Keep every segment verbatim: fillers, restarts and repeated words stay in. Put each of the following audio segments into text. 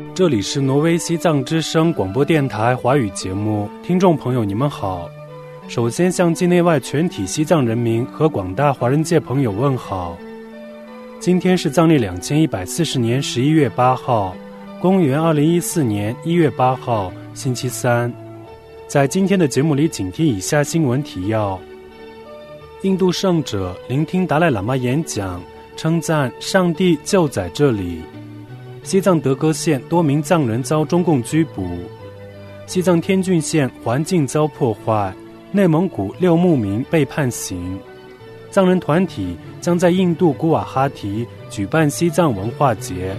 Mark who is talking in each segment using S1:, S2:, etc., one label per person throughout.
S1: 这里是挪威西藏之声广播电台华语节目，听众朋友你们好。首先向境内外全体西藏人民和广大华人界朋友问好。今天是藏历两千一百四十年十一月八号，公元二零一四年一月八号，星期三。在今天的节目里，请听以下新闻提要：印度圣者聆听达赖喇嘛演讲，称赞上帝就在这里。西藏德格县多名藏人遭中共拘捕，西藏天峻县环境遭破坏，内蒙古六牧民被判刑。藏人团体将在印度古瓦哈提举办西藏文化节。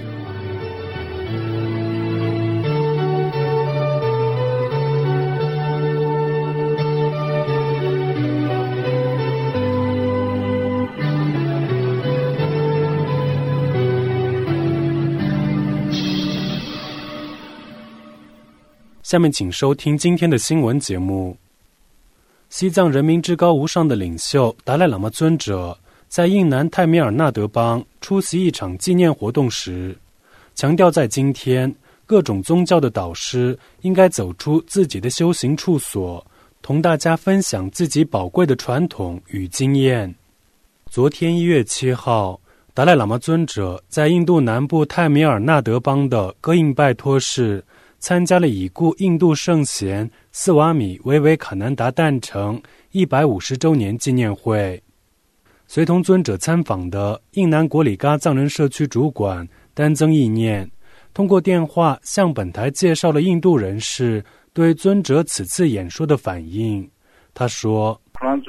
S1: 下面请收听今天的新闻节目。西藏人民至高无上的领袖达赖喇嘛尊者在印南泰米尔纳德邦出席一场纪念活动时，强调在今天各种宗教的导师应该走出自己的修行处所，同大家分享自己宝贵的传统与经验。昨天一月七号，达赖喇嘛尊者在印度南部泰米尔纳德邦的戈印拜托市参加了已故印度圣贤斯瓦米维维卡南达诞辰一百五十周年纪念会。随同尊者参访的印南国里嘎藏人社区主管丹增意念通过电话向本台介绍了印度人士对尊者此次演说的反应。他说，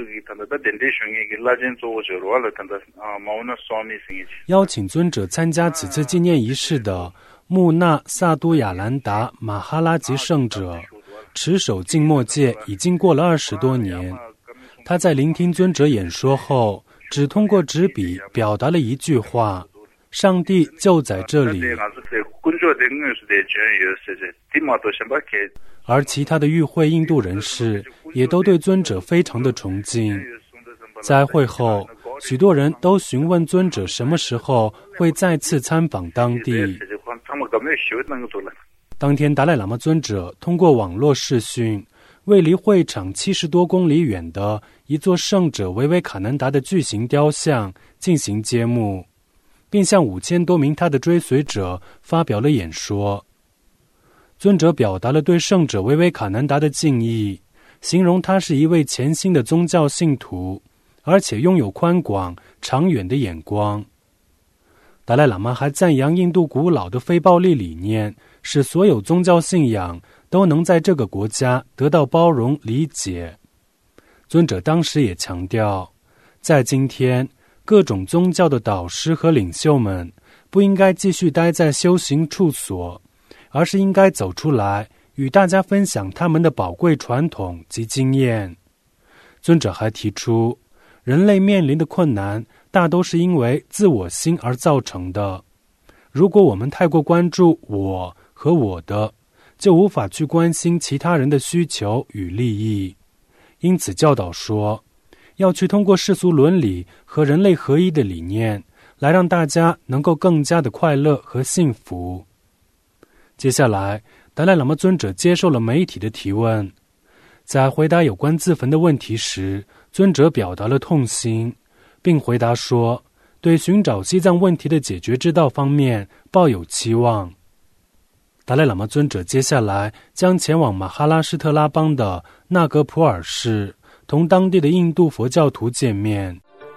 S1: 邀请尊者参加此次纪念仪式的穆纳萨都亚兰达马哈拉吉圣者持守静默戒已经过了二十多年。他在聆听尊者演说后，只通过纸笔表达了一句话：上帝就在这里。而其他的与会印度人士也都对尊者非常的崇敬。在会后，许多人都询问尊者什么时候会再次参访当地。当天达赖喇嘛尊者通过网络视讯，为离会场七十多公里远的一座圣者维维卡南达的巨型雕像进行揭幕，并向五千多名他的追随者发表了演说。尊者表达了对圣者维维卡南达的敬意，形容他是一位虔心的宗教信徒，而且拥有宽广长远的眼光。达赖喇嘛还赞扬印度古老的非暴力理念，使所有宗教信仰都能在这个国家得到包容理解。尊者当时也强调，在今天，各种宗教的导师和领袖们不应该继续待在修行处所，而是应该走出来，与大家分享他们的宝贵传统及经验。尊者还提出，人类面临的困难大都是因为自我心而造成的。如果我们太过关注我和我的，就无法去关心其他人的需求与利益。因此教导说，要去通过世俗伦理和人类合一的理念，来让大家能够更加的快乐和幸福。接下来，达赖喇嘛尊者接受了媒体的提问。在回答有关自焚的问题时，尊者表达了痛心，并回答说，对寻找西藏问题的解决之道方面抱有期望。达赖喇嘛尊者接下来将前往马哈拉施特拉邦的纳格普尔市，同当地的印度佛教徒见面。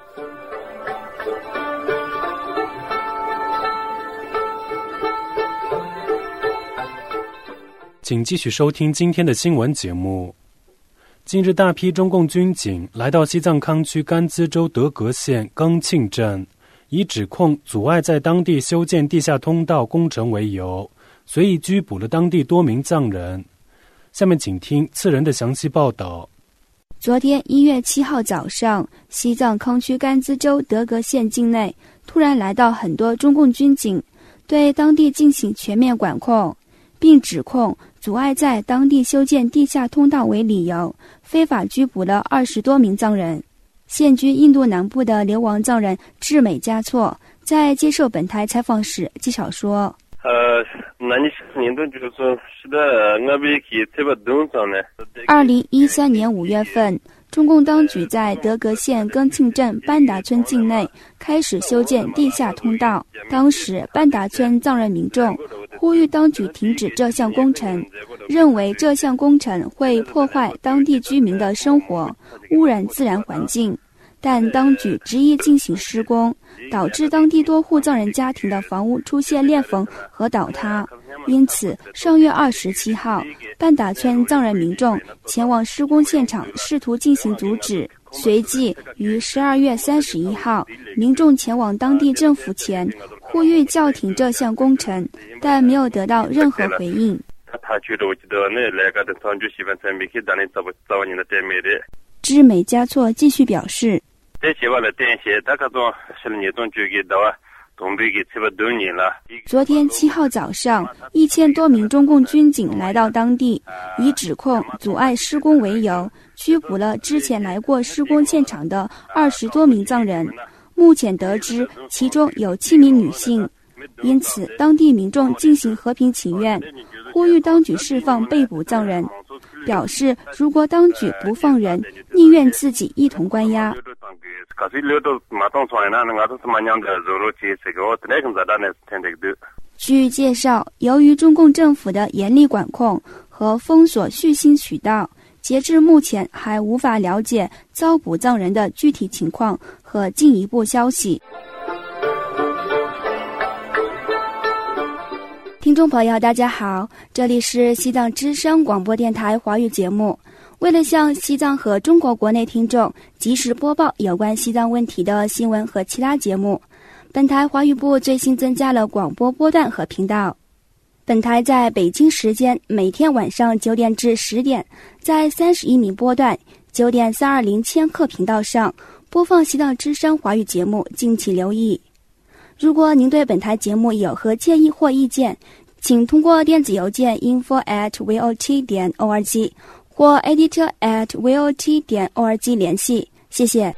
S1: 请继续收听今天的新闻节目。近日，大批中共军警来到西藏康区甘孜州德格县更庆镇，以指控阻碍在当地修建地下通道工程为由，随意拘捕了当地多名藏人。下面请听次人的详细报道。
S2: 昨天一月七号早上，西藏康区甘孜州德格县境内突然来到很多中共军警，对当地进行全面管控，并指控阻碍在当地修建地下通道为理由，非法拘捕了二十多名藏人。现居印度南部的流亡藏人智美嘉措在接受本台采访时介绍说， 二零一三年五月份，中共当局在德格县更庆镇班达村境内开始修建地下通道。当时，班达村藏人民众呼吁当局停止这项工程，认为这项工程会破坏当地居民的生活，污染自然环境。但当局执意进行施工，导致当地多户藏人家庭的房屋出现裂缝和倒塌。因此，上月二十七号，班达村藏人民众前往施工现场，试图进行阻止。随即于十二月三十一号，民众前往当地政府前，呼吁叫停这项工程，但没有得到任何回应。知美嘉措继续表示，昨天七号早上，一千多名中共军警来到当地，以指控阻碍施工为由，拘捕了之前来过施工现场的二十多名藏人。目前得知，其中有七名女性。因此，当地民众进行和平请愿，呼吁当局释放被捕藏人，表示如果当局不放人，宁愿自己一同关押。据介绍，由于中共政府的严厉管控和封锁续薪渠道，截至目前还无法了解遭捕藏人的具体情况和进一步消息。听众朋友大家好，这里是西藏之声广播电台华语节目。为了向西藏和中国国内听众及时播报有关西藏问题的新闻和其他节目，本台华语部最新增加了广播波段和频道。本台在北京时间每天晚上九点至十点，在三十一米波段九点三二零千克频道上播放西藏之声华语节目，敬请留意。如果您对本台节目有何建议或意见，请通过电子邮件 info at vot 点 org 或 editor at vot 点 org 联系，谢谢。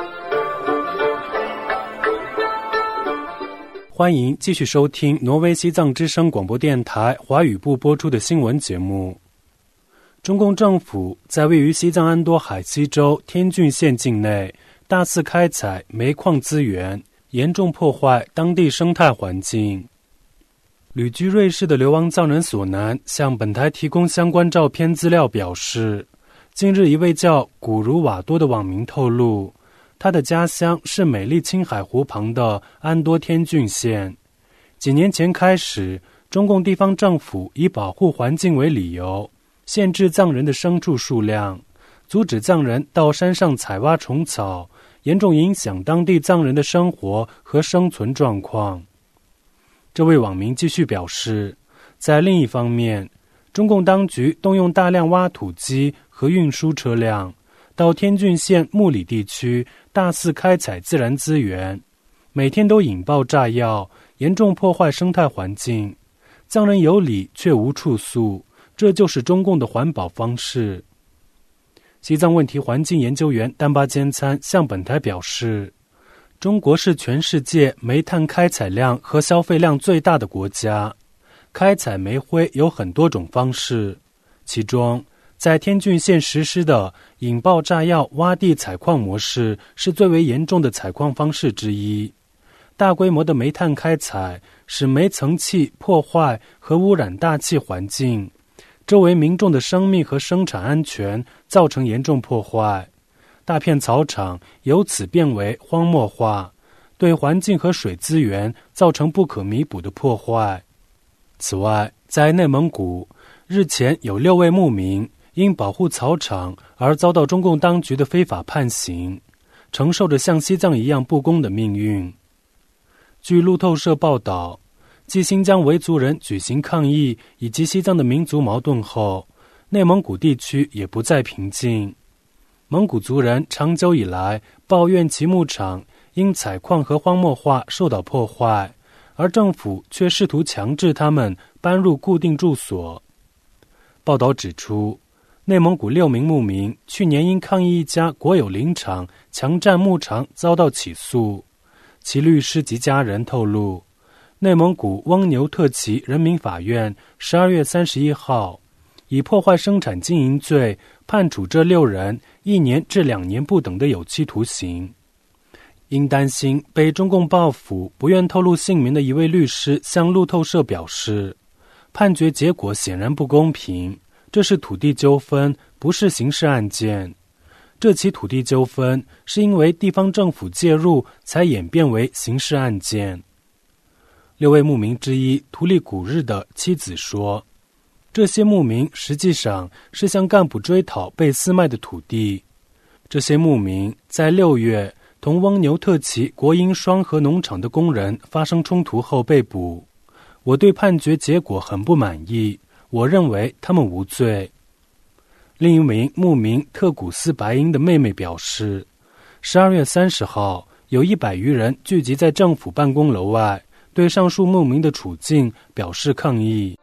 S1: 欢迎继续收听挪威西藏之声广播电台华语部播出的新闻节目。中共政府在位于西藏安多海西州天峻县境内大肆开采煤矿资源，严重破坏当地生态环境。旅居瑞士的流亡藏人索南向本台提供相关照片资料，表示，近日一位叫古茹瓦多的网民透露，他的家乡是美丽青海湖旁的安多天峻县。几年前开始，中共地方政府以保护环境为理由，限制藏人的牲畜数量，阻止藏人到山上采挖虫草，严重影响当地藏人的生活和生存状况。这位网民继续表示，在另一方面，中共当局动用大量挖土机和运输车辆到天峻县木里地区大肆开采自然资源，每天都引爆炸药，严重破坏生态环境。藏人有理却无处诉，这就是中共的环保方式。西藏问题环境研究员丹巴坚参向本台表示，中国是全世界煤炭开采量和消费量最大的国家，开采煤灰有很多种方式，其中在天峻县实施的引爆炸药挖地采矿模式是最为严重的采矿方式之一。大规模的煤炭开采使煤层气破坏和污染大气环境，周围民众的生命和生产安全造成严重破坏，大片草场由此变为荒漠化，对环境和水资源造成不可弥补的破坏。此外，在内蒙古，日前有六位牧民因保护草场而遭到中共当局的非法判刑，承受着像西藏一样不公的命运。据路透社报道，继新疆维族人举行抗议以及西藏的民族矛盾后，内蒙古地区也不再平静。蒙古族人长久以来抱怨其牧场因采矿和荒漠化受到破坏，而政府却试图强制他们搬入固定住所。报道指出，内蒙古六名牧民去年因抗议一家国有林场强占牧场遭到起诉。其律师及家人透露， 内蒙古翁牛特旗人民法院十二月三十一号以破坏生产经营罪判处这六人一年至两年不等的有期徒刑。因担心被中共报复，不愿透露姓名的一位律师向路透社表示，判决结果显然不公平，这是土地纠纷，不是刑事案件。这起土地纠纷是因为地方政府介入才演变为刑事案件。六位牧民之一图里古日的妻子说，这些牧民实际上是向干部追讨被私卖的土地。这些牧民在六月同翁牛特旗国营双河农场的工人发生冲突后被捕。我对判决结果很不满意，我认为他们无罪。另一名牧民特古斯白英的妹妹表示，十二月三十号有一百余人聚集在政府办公楼外，对上述牧民的处境表示抗议。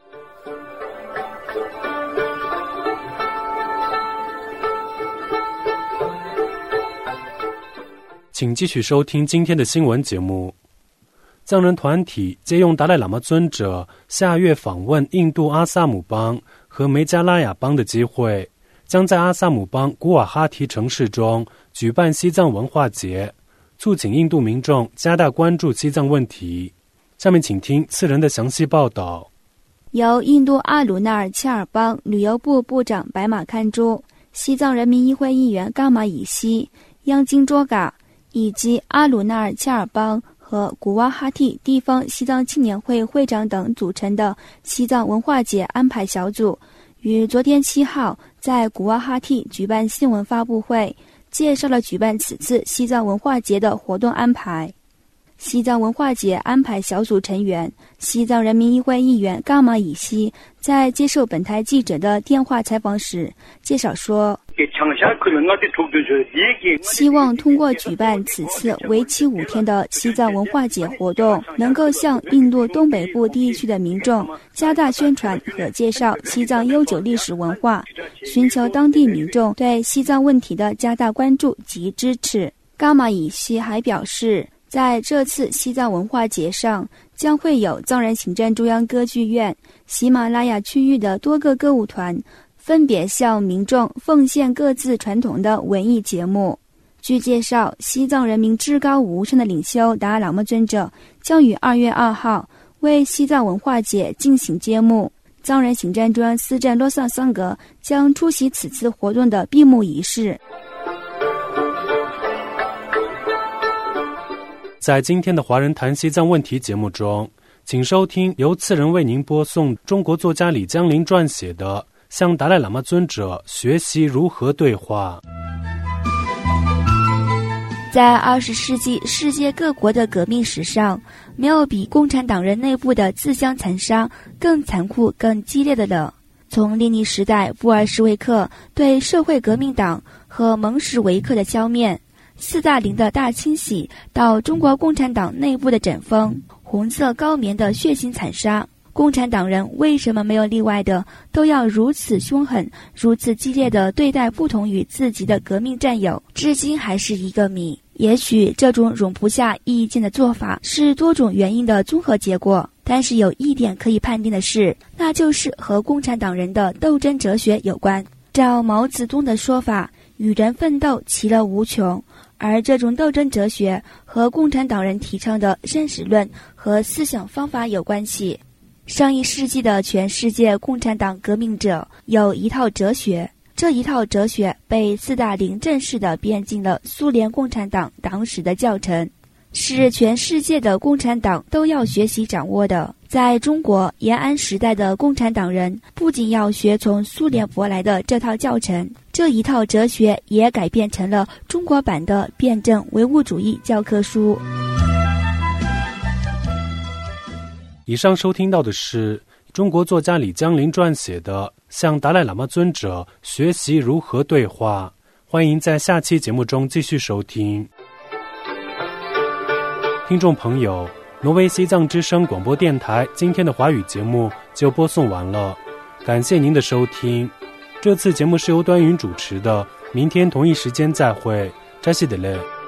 S1: 请继续收听今天的新闻节目。藏人团体借用达赖喇嘛尊者下月访问印度阿萨姆邦和梅加拉雅邦的机会，将在阿萨姆邦古瓦哈提城市中举办西藏文化节，促请印度民众加大关注西藏问题。下面请听次人的详细报道。
S2: 由印度阿鲁纳尔恰尔邦旅游部部长白马堪珠、西藏人民议会议员噶玛以西、央金卓嘎以及阿鲁纳尔恰尔邦和古瓦哈蒂地方西藏青年会会长等组成的西藏文化节安排小组，于昨天七号在古瓦哈蒂举办新闻发布会，介绍了举办此次西藏文化节的活动安排。西藏文化节安排小组成员、西藏人民议会议员噶玛以西在接受本台记者的电话采访时介绍说，希望通过举办此次为期五天的西藏文化节活动，能够向印度东北部地区的民众加大宣传和介绍西藏悠久历史文化，寻求当地民众对西藏问题的加大关注及支持。噶玛以西还表示，在这次西藏文化节上，将会有藏人行政中央歌剧院、喜马拉雅区域的多个歌舞团分别向民众奉献各自传统的文艺节目。据介绍，西藏人民至高无上的领袖达赖喇嘛尊者将于二月二号为西藏文化节进行揭幕，藏人行政中央司政洛萨桑格将出席此次活动的闭幕仪式。
S1: 在今天的华人谈西藏问题节目中，请收听由次人为您播送中国作家李江林撰写的《向达赖喇嘛尊者学习如何对话》。
S2: 在二十世纪世界各国的革命史上，没有比共产党人内部的自相残杀更残酷、更激烈的了。从列宁时代布尔什维克对社会革命党和蒙什维克的消灭，斯大林的大清洗，到中国共产党内部的整风，红色高棉的血腥惨杀，共产党人为什么没有例外的都要如此凶狠、如此激烈地对待不同于自己的革命战友，至今还是一个谜。也许这种容不下意见的做法是多种原因的综合结果，但是有一点可以判定的是，那就是和共产党人的斗争哲学有关。照毛泽东的说法，与人奋斗其乐无穷，而这种斗争哲学和共产党人提倡的认识论和思想方法有关系。上一世纪的全世界共产党革命者有一套哲学，这一套哲学被斯大林正式地编进了苏联共产党党史的教程，是全世界的共产党都要学习掌握的。在中国延安时代的共产党人不仅要学从苏联舶来的这套教程，这一套哲学也改变成了中国版的辩证唯物主义教科书。
S1: 以上收听到的是中国作家李江林撰写的《向达赖喇嘛尊者学习如何对话》，欢迎在下期节目中继续收听。听众朋友，挪威西藏之声广播电台今天的华语节目就播送完了，感谢您的收听。这次节目是由端云主持的，明天同一时间再会，扎西德勒。